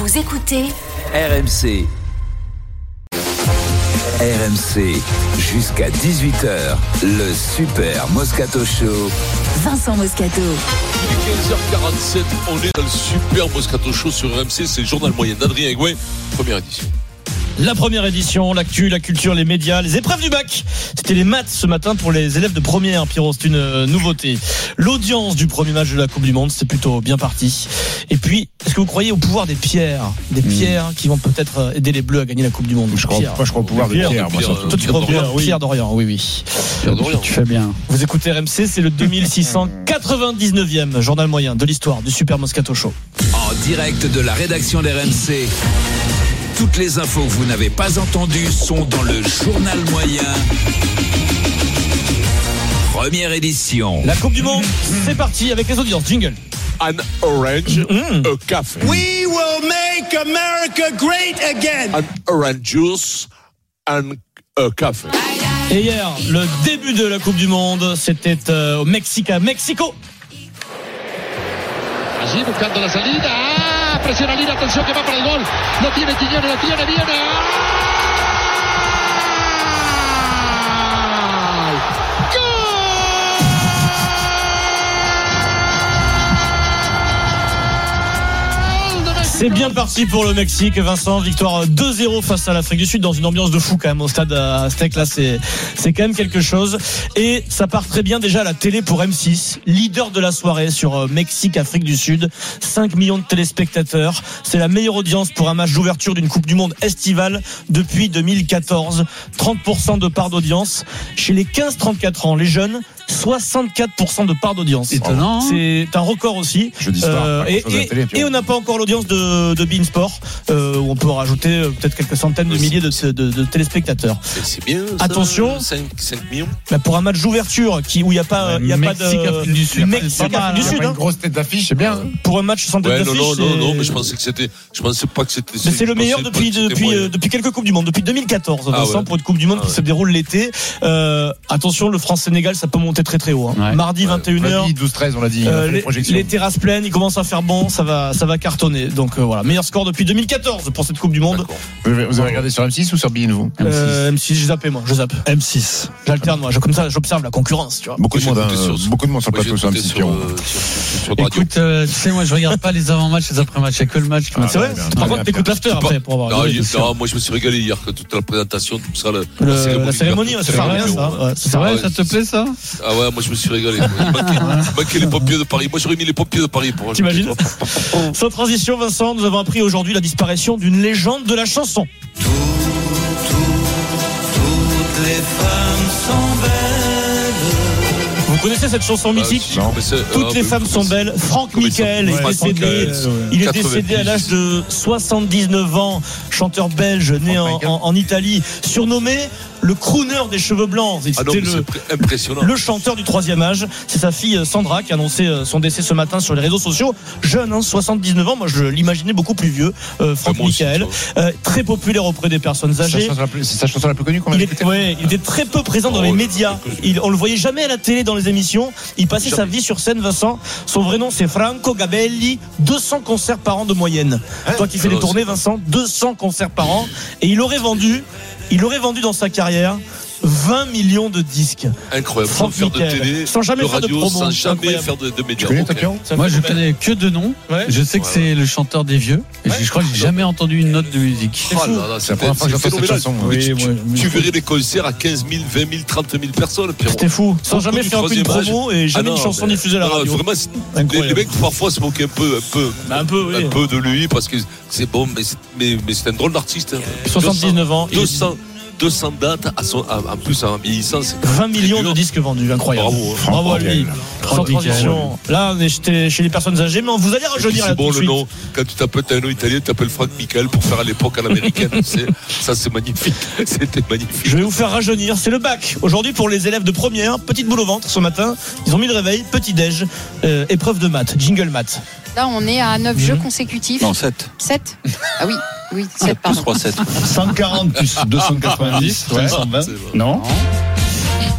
Vous écoutez RMC. RMC, jusqu'à 18h, le Super Moscato Show. Vincent Moscato. Il est 15h47, on est dans le Super Moscato Show sur RMC, c'est le journal moyen d'Adrien Egouin, première édition. La première édition, l'actu, la culture, les médias, les épreuves du bac. C'était les maths ce matin pour les élèves de première, Pierrot, c'est une nouveauté. L'audience du premier match de la Coupe du Monde, c'est plutôt bien parti. Et puis, est-ce que vous croyez au pouvoir des pierres qui vont peut-être aider les Bleus à gagner la Coupe du Monde? Je crois au pouvoir des pierres, moi surtout. Toi, tu crois au pouvoir Pierre Dorian, oui. Pierre Dorian. Tu fais bien. Vous écoutez RMC, c'est le 2699e journal moyen de l'histoire du Super Moscato Show. En direct de la rédaction d'RMC. Toutes les infos que vous n'avez pas entendues sont dans le journal moyen. Première édition. La Coupe du Monde, c'est parti avec les audiences. Jingle. An orange, a café. We will make America great again. An orange juice, and a café. Et hier, le début de la Coupe du Monde, c'était au Mexique, à Mexico. Allí buscando la salida. Presiona Lira, atención que va para el gol. Lo tiene Quiñones, viene. C'est bien parti pour le Mexique, Vincent. Victoire 2-0 face à l'Afrique du Sud dans une ambiance de fou quand même au stade Aztec. Là, c'est quand même quelque chose. Et ça part très bien déjà à la télé pour M6, leader de la soirée sur Mexique-Afrique du Sud. 5 millions de téléspectateurs. C'est la meilleure audience pour un match d'ouverture d'une Coupe du Monde estivale depuis 2014. 30% de part d'audience. Chez les 15-34 ans, les jeunes, 64% de part d'audience. Étonnant. C'est un record aussi. Jeudi soir, et on n'a pas encore l'audience de beIN Sport, où on peut rajouter peut-être quelques centaines de milliers de téléspectateurs. C'est bien ça. Attention, 5 millions. bah pour un match d'ouverture où il n'y a pas, pas de du Sud. Mexique-Afrique du Sud. Une grosse tête d'affiche, c'est bien. Pour un match sans tête d'affiche. Non, mais je pensais pas que c'était. Mais c'est le meilleur depuis quelques Coupes du Monde, depuis 2014, Vincent, pour une Coupe du Monde qui se déroule l'été. Attention, le France-Sénégal, ça peut monter très très haut. Mardi 21h. 12-13, on l'a dit. Les terrasses pleines, il commence à faire bon, ça va cartonner. Donc voilà, meilleur score depuis 2014 pour cette Coupe du Monde. Vous avez regardé sur M6 ou sur beIN, vous? M6, j'ai zappé moi, je zappe. M6. J'alterne moi, comme ça j'observe la concurrence, tu vois. Beaucoup de monde sur le plateau sur M6. Écoute, tu sais, moi je regarde pas les avant-matchs, les après-matchs, il n'y a que le match. C'est vrai. Par contre, t'écoutes l'after après pour avoir. Non, moi je me suis régalé hier que toute la présentation, tout ça, la cérémonie, ça sert à rien ça. C'est vrai, ça te plaît ça? Ah ouais, moi je me suis régalé. Il manquait les pompiers de Paris. Moi j'aurais mis les pompiers de Paris pour. T'imagines? Sans transition, Vincent, nous avons appris aujourd'hui la disparition d'une légende de la chanson. Toutes les femmes sont belles. Vous connaissez cette chanson mythique? Toutes les femmes sont belles. Franck Michael est décédé. Il est décédé à l'âge de 79 ans. Chanteur belge né en Italie, surnommé le crooner des cheveux blancs. C'était le chanteur du troisième âge. C'est sa fille Sandra qui a annoncé son décès ce matin sur les réseaux sociaux. Jeune, 79 ans. Moi, je l'imaginais beaucoup plus vieux. Franck Michael, très populaire auprès des personnes âgées. C'est sa chanson la plus connue qu'on a écoutée. Il était très peu présent dans les médias. On le voyait jamais à la télé dans les émissions. Il passait sa vie sur scène, Vincent. Son vrai nom, c'est Franco Gabelli. 200 concerts par an de moyenne. Toi qui fais les tournées, Vincent, 200 concerts par an. Et il aurait vendu dans sa carrière 20 millions de disques. Incroyable. Sans faire de télé, sans jamais faire de promo, sans jamais faire de médias. Tu connais Tapion? Moi je connais que deux noms. Je sais que c'est le chanteur des vieux. Et je crois que j'ai jamais entendu une note de musique. C'est la première fois que j'entends cette chanson. Tu verrais les concerts à 15 000, 20 000, 30 000 personnes. C'était fou. Sans jamais faire une promo et jamais une chanson diffusée à la radio. Vraiment, les mecs parfois se moquaient un peu de lui parce que c'est bon, mais c'est un drôle d'artiste. 79 ans. 200 dates, en plus en vieillissant. 20 millions de disques vendus, incroyable. Bravo à lui. Sans transition. Là, on est chez les personnes âgées, mais vous allez rajeunir. C'est bon le nom. Quand tu t'appelles un nom italien, tu t'appelles Franck Michael pour faire à l'époque à l'américaine. Ça, c'est magnifique. C'était magnifique. Je vais vous faire rajeunir. C'est le bac. Aujourd'hui, pour les élèves de première, petite boule au ventre ce matin. Ils ont mis le réveil, petit déj, épreuve de maths, jingle maths. Là, on est à 9 jeux consécutifs. Non, 7. 7 Ah oui, 7, pardon. 3, 7. 140 plus 290, 520. Non.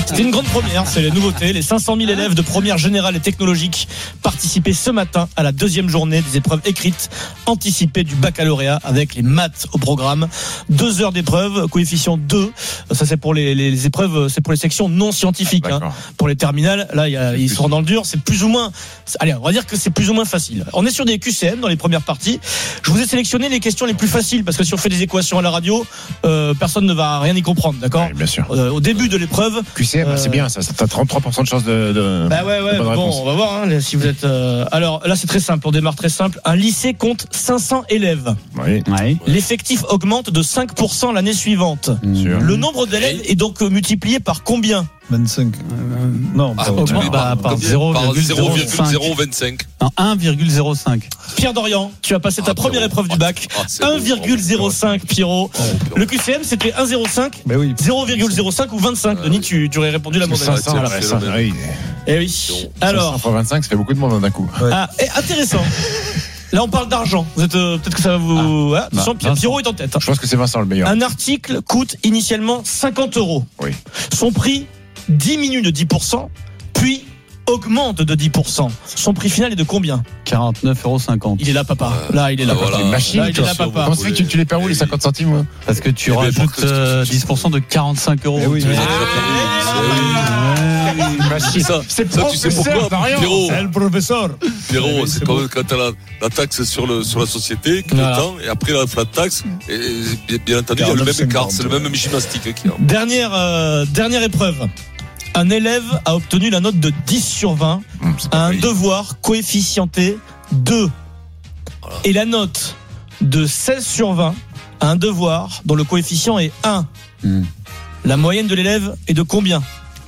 C'était une grande première, c'est les nouveautés. Les 500 000 élèves de première générale et technologique participaient ce matin à la deuxième journée des épreuves écrites anticipées du baccalauréat avec les maths au programme. 2 heures d'épreuve, coefficient 2. Ça, c'est pour les épreuves, c'est pour les sections non scientifiques. Hein. Pour les terminales, là, ils sont dans le dur. C'est plus ou moins, allez, on va dire que c'est plus ou moins facile. On est sur des QCM dans les premières parties. Je vous ai sélectionné les questions les plus faciles parce que si on fait des équations à la radio, personne ne va rien y comprendre, d'accord ? Oui, bien sûr. Au début de l'épreuve. QCM, c'est bien, ça. T'as 33% de chance de. Bah ouais, de bonne bon, réponse. on va voir hein, si vous êtes. Alors là, c'est très simple. On démarre très simple. Un lycée compte 500 élèves. Oui. Ouais. L'effectif augmente de 5% l'année suivante. Sûr. Le nombre d'élèves est donc multiplié par combien ? 25. Non, multiplié par par 0,025. Non, 1,05. Pierre Dorian, tu as passé ta première épreuve du bac. 1,05 Pierrot. Le QCM c'était 1,05, 0,05 ou 25. Denis, tu aurais répondu la mauvaise. 500, Voilà, ouais, c'est ça, le même. oui. Eh oui. Alors, 500 fois 25, ça fait beaucoup de monde d'un coup. ah, intéressant. Là, on parle d'argent. Vous êtes peut-être que ça va vous. Attention, Pierrot est en tête. Je pense que c'est Vincent le meilleur. Un article coûte initialement 50 €. Oui. Son prix diminue de 10%, puis augmente de 10%. Son prix final est de combien ? 49,50 €. Il est là, papa. Là, il est là, Voilà. papa. Une machine, Là, il est là, toi. papa. Comment ça fait que tu les perds où les 50 centimes moi Parce que tu Eh ben, rajoutes pour que- 10% de 45 €. Eh oui, Tu mais- vois. Une machine. Ça, C'est ça, tu sais pourquoi, Pierrot, le professeur. Pierrot, c'est comme quand t'as la taxe sur la société, qui Voilà. le temps, et après la flat tax, et bien entendu, il y a le même écart, c'est le même gymnastique qu'il y a. Dernière épreuve. Un élève a obtenu la note de 10 sur 20 à un devoir coefficienté 2. Et la note de 16 sur 20 à un devoir dont le coefficient est 1. La moyenne de l'élève est de combien ?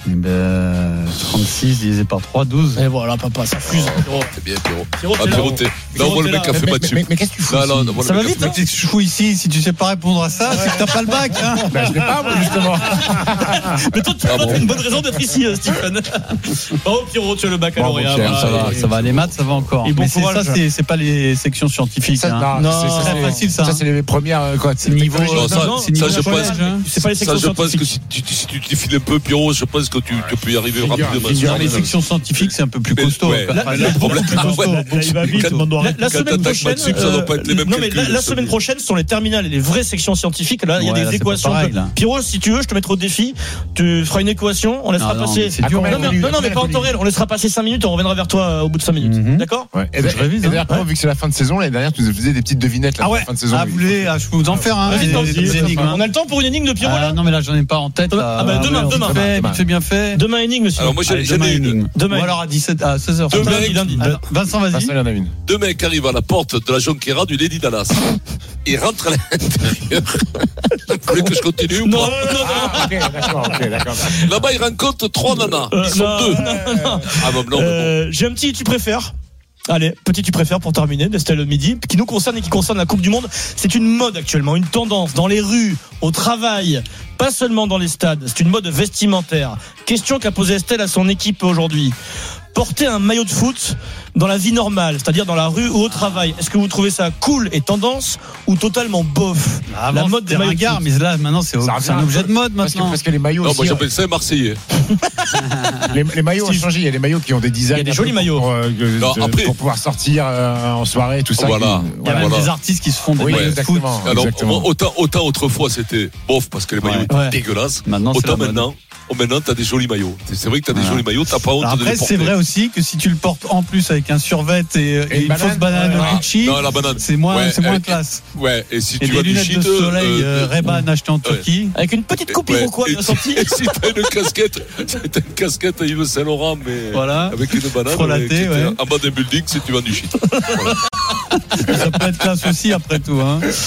36 divisé par 3, 12. Et voilà, papa, ça fuse. C'est bien, Pierrot. Pierrot, Ah, t'es là. Pierrot, t'es. Là, on voit le mec qui a fait match. Mais qu'est-ce que tu fous Non, ici non, on voit le Ça mec va qui a vite, fait hein ? Qu'est-ce que je fous ici? Si tu sais pas répondre à ça, c'est que t'as pas le bac. Hein. Bah, je l'ai pas, moi, justement. Mais toi, tu as une bonne raison d'être ici, Stephen. Oh, Pierrot, tu as le baccalauréat. Bravo, Pierre, voilà. Ça va, les maths, ça va encore. Et bon Mais c'est courage. ça, c'est pas les sections scientifiques. Ça, Hein. Non, c'est très facile, ça. Ça, c'est les premières, quoi. C'est niveau. Non, ça, Non, ça, c'est niveau je collège, pense. hein. C'est pas les Ça, sections je pense que scientifiques. si tu défiles un peu, Pierrot, je pense que tu peux y arriver rapidement. Dans les sections scientifiques, c'est un peu plus costaud. Ouais. Enfin, Le problème, plus costaud. La semaine prochaine, ça doit pas être les mêmes non mais calculs, la ça. semaine prochaine, ce sont les terminales et les vraies sections scientifiques. Là, il y a Ouais, des là, c'est équations. pas pareil, là. Pierrot, si tu veux, je te mettrai au défi. Tu feras une équation, on laissera Non, non, passer. mais c'est dur, Non, mais pas en temps réel. On laissera passer 5 minutes et on reviendra vers toi au bout de 5 minutes. Mhm. D'accord ? Ouais. Et Faut que je révise, hein. d'ailleurs, vu que c'est la fin de saison, l'année dernière, tu nous faisais des petites devinettes, là, pour la fin de saison. vous voulez, je peux vous en faire, hein. Vas-y, des vas-y. énigmes, hein. On a le temps pour une énigme de Pierrot là ? Non, mais là, j'en ai pas en tête. Là. Ah, bah, demain, Ouais, demain. Vite fait, bien fait. Demain énigme, sinon. Alors, moi, j'en Allez, ai demain, une. énigme. Demain. Ou alors à 16h. Deux mecs. Lundi. Vincent, vas-y. Vincent, il y en a une. 2 mecs arrivent à la porte de la Jonquera du Lady Dallas. Ils rentrent à l'intérieur. Vous voulez que je continue ou Non, pas? non. Ok, d'accord. Là-bas, ils rencontrent 3 nanas. Ils sont Non, 2. non. Ah, bah, non, mais bon. J'ai un petit tu préfères. Allez, petit tu préfères pour terminer d'Estelle Midi, qui nous concerne et qui concerne la Coupe du Monde. C'est une mode actuellement, une tendance dans les rues, au travail, pas seulement dans les stades. C'est une mode vestimentaire. Question qu'a posée Estelle à son équipe aujourd'hui. Porter un maillot de foot dans la vie normale, c'est-à-dire dans la rue ou au travail. Est-ce que vous trouvez ça cool et tendance ou totalement bof? La mode des maillots de foot. mais là, maintenant, c'est un objet de mode maintenant. Parce que les maillots Non, aussi. moi, j'appelle ça un Marseillais. Les maillots ont changé. Il y a des maillots qui ont des designs. Il y a des jolis maillots. Non, après- Pour pouvoir sortir en soirée, tout ça. Voilà. Il y a même Voilà. des artistes qui se font des Oui, maillots de foot. exactement. Alors, exactement. autant autrefois, c'était bof parce que les maillots Ouais. étaient dégueulasses. Maintenant, c'est Autant la mode. maintenant, t'as des jolis maillots. C'est vrai que t'as des Voilà. jolis maillots, t'as pas honte Alors de après, les porter. c'est vrai aussi que si tu le portes en plus avec un survêt et une une banane, fausse banane ouais. Gucci, Non, la banane. c'est moins Ouais, classe. Ouais, et si Et tu des as du lunettes shit, de soleil Ray-Ban achetées en Turquie. Avec une petite coupe ouais, iroquois, et bien sorti. et si t'as une casquette, à Yves Saint Laurent, mais Voilà. avec une banane, Frelatée, etc. ouais. En bas d'un building, si tu vends du shit. Ça peut être classe aussi après tout. Hein.